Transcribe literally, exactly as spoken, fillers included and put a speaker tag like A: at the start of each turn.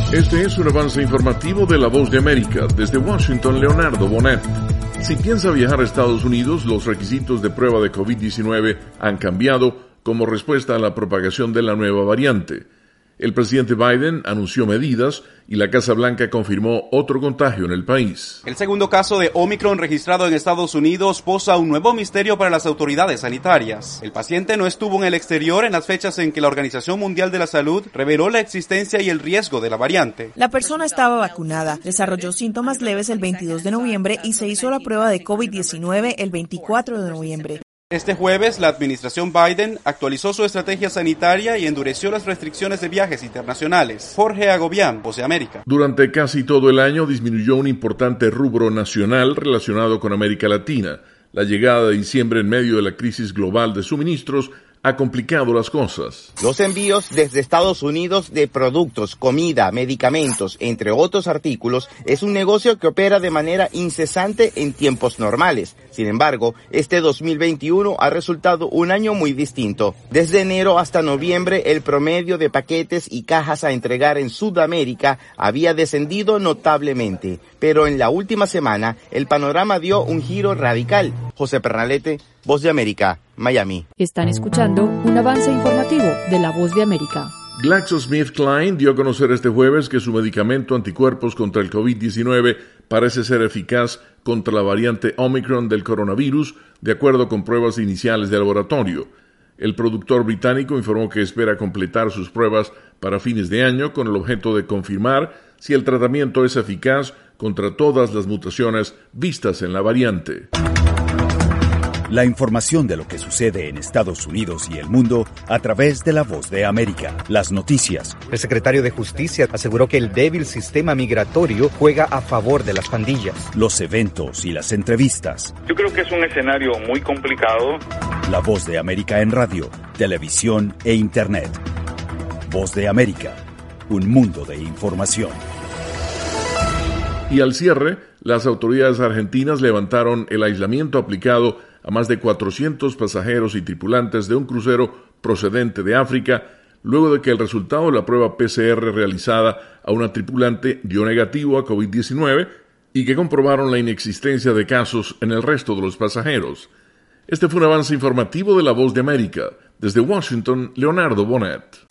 A: Este es un avance informativo de La Voz de América. Desde Washington, Leonardo Bonet. Si piensa viajar a Estados Unidos, los requisitos de prueba de COVID diecinueve han cambiado como respuesta a la propagación de la nueva variante. El presidente Biden anunció medidas y la Casa Blanca confirmó otro contagio en el país.
B: El segundo caso de Omicron registrado en Estados Unidos posa un nuevo misterio para las autoridades sanitarias. El paciente no estuvo en el exterior en las fechas en que la Organización Mundial de la Salud reveló la existencia y el riesgo de la variante.
C: La persona estaba vacunada, desarrolló síntomas leves el veintidós de noviembre y se hizo la prueba de COVID diecinueve el veinticuatro de noviembre.
B: Este jueves, la administración Biden actualizó su estrategia sanitaria y endureció las restricciones de viajes internacionales. Jorge Agobián, Voz de América.
A: Durante casi todo el año disminuyó un importante rubro nacional relacionado con América Latina. La llegada de diciembre en medio de la crisis global de suministros ha complicado las cosas.
D: Los envíos desde Estados Unidos de productos, comida, medicamentos, entre otros artículos, es un negocio que opera de manera incesante en tiempos normales. Sin embargo, este dos mil veintiuno ha resultado un año muy distinto. Desde enero hasta noviembre, el promedio de paquetes y cajas a entregar en Sudamérica había descendido notablemente. Pero en la última semana, el panorama dio un giro radical. José Pernalete, Voz de América, Miami.
E: Están escuchando un avance informativo de La Voz de América.
A: GlaxoSmithKline dio a conocer este jueves que su medicamento anticuerpos contra el COVID diecinueve parece ser eficaz contra la variante Omicron del coronavirus, de acuerdo con pruebas iniciales de laboratorio. El productor británico informó que espera completar sus pruebas para fines de año con el objeto de confirmar si el tratamiento es eficaz contra todas las mutaciones vistas en la variante.
F: La información de lo que sucede en Estados Unidos y el mundo a través de La Voz de América. Las noticias.
G: El secretario de Justicia aseguró que el débil sistema migratorio juega a favor de las pandillas.
F: Los eventos y las entrevistas.
H: Yo creo que es un escenario muy complicado.
F: La Voz de América en radio, televisión e internet. Voz de América, un mundo de información.
A: Y al cierre, las autoridades argentinas levantaron el aislamiento aplicado a más de cuatrocientos pasajeros y tripulantes de un crucero procedente de África, luego de que el resultado de la prueba P C R realizada a una tripulante dio negativo a COVID diecinueve y que comprobaron la inexistencia de casos en el resto de los pasajeros. Este fue un avance informativo de La Voz de América. Desde Washington, Leonardo Bonet.